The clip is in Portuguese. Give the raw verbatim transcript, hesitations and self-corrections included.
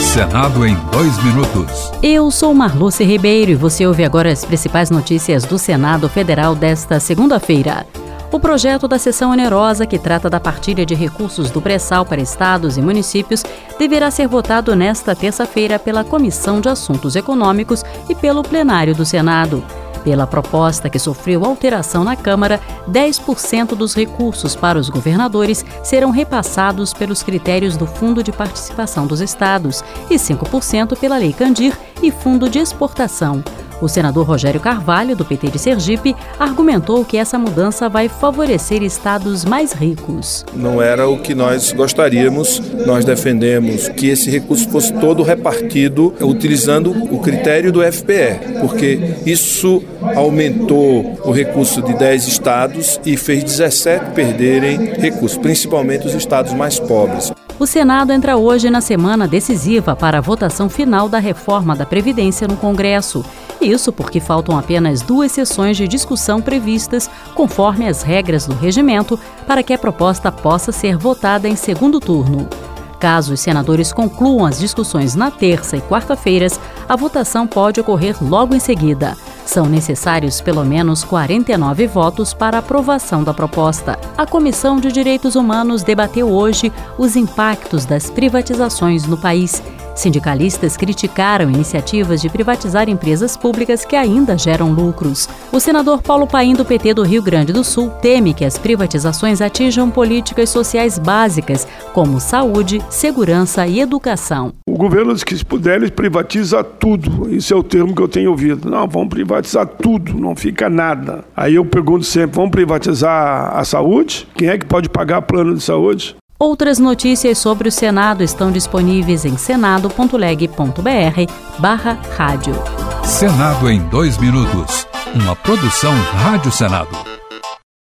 Senado em dois minutos. Eu sou Marluce Ribeiro e você ouve agora as principais notícias do Senado Federal desta segunda-feira. O projeto da sessão onerosa, que trata da partilha de recursos do pré-sal para estados e municípios, deverá ser votado nesta terça-feira pela Comissão de Assuntos Econômicos e pelo plenário do Senado. Pela proposta, que sofreu alteração na Câmara, dez por cento dos recursos para os governadores serão repassados pelos critérios do Fundo de Participação dos Estados e cinco por cento pela Lei Candir e Fundo de Exportação. O senador Rogério Carvalho, do P T de Sergipe, argumentou que essa mudança vai favorecer estados mais ricos. Não era o que nós gostaríamos. Nós defendemos que esse recurso fosse todo repartido utilizando o critério do F P E, porque isso aumentou o recurso de dez estados e fez dezessete perderem recursos, principalmente os estados mais pobres. O Senado entra hoje na semana decisiva para a votação final da reforma da Previdência no Congresso. Isso porque faltam apenas duas sessões de discussão previstas, conforme as regras do regimento, para que a proposta possa ser votada em segundo turno. Caso os senadores concluam as discussões na terça e quarta-feiras, a votação pode ocorrer logo em seguida. São necessários pelo menos quarenta e nove votos para a aprovação da proposta. A Comissão de Direitos Humanos debateu hoje os impactos das privatizações no país. Sindicalistas criticaram iniciativas de privatizar empresas públicas que ainda geram lucros. O senador Paulo Paim, do P T do Rio Grande do Sul, teme que as privatizações atinjam políticas sociais básicas, como saúde, segurança e educação. O governo diz que, se puder, eles privatizam tudo. Isso é o termo que eu tenho ouvido. Não, vamos privatizar tudo, não fica nada. Aí eu pergunto sempre, vamos privatizar a saúde? Quem é que pode pagar plano de saúde? Outras notícias sobre o Senado estão disponíveis em senado ponto leg ponto br barra rádio. Senado em dois minutos. Uma produção Rádio Senado.